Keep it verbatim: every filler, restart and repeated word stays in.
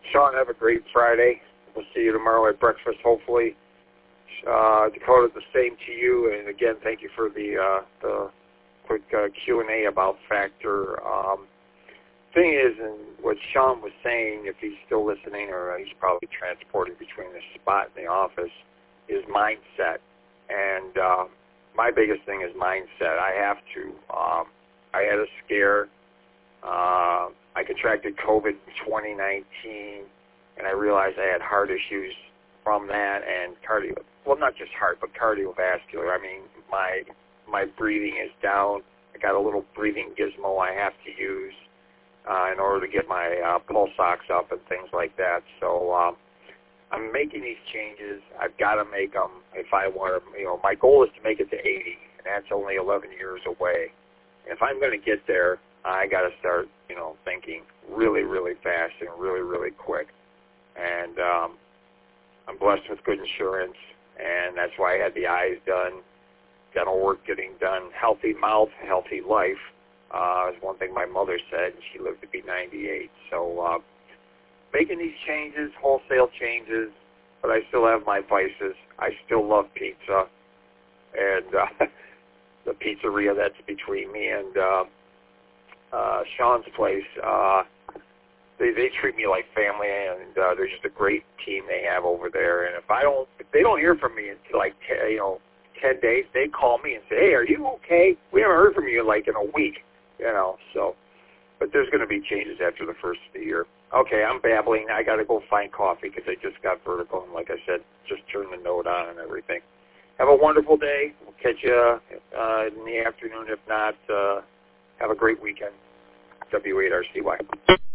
Sean, have a great Friday. We'll see you tomorrow at breakfast, hopefully. Uh, Dakota, the same to you. And again, thank you for the uh, the quick uh, Q and A about Factor. Um, thing is, and what Sean was saying, if he's still listening, or he's probably transporting between the spot and the office, is mindset. And uh, my biggest thing is mindset. I have to. Um, I had a scare. Uh, I contracted COVID in twenty nineteen, and I realized I had heart issues from that, and cardio. Well, not just heart, but cardiovascular. I mean, my my breathing is down. I got a little breathing gizmo I have to use uh, in order to get my uh, pulse ox up and things like that. So um, I'm making these changes. I've got to make them if I want to. You know, my goal is to make it to eighty, and that's only eleven years away. If I'm going to get there, I got to start, you know, thinking really, really fast and really, really quick. And um, I'm blessed with good insurance, and that's why I had the eyes done, dental work getting done, healthy mouth, healthy life. Uh, is one thing my mother said, and she lived to be ninety-eight. So uh, making these changes, wholesale changes, but I still have my vices. I still love pizza, and uh, the pizzeria that's between me and uh, uh, Sean's place, uh, they they treat me like family, and uh, they're just a great team they have over there. And if I don't, if they don't hear from me until like ten, you know ten days, they call me and say, "Hey, are you okay? We haven't heard from you like in a week." You know, so. But there's going to be changes after the first of the year. Okay, I'm babbling. I got to go find coffee because I just got vertigo, and like I said, just turned the note on and everything. Have a wonderful day. We'll catch you uh, in the afternoon. If not, uh, have a great weekend. W eight R C Y.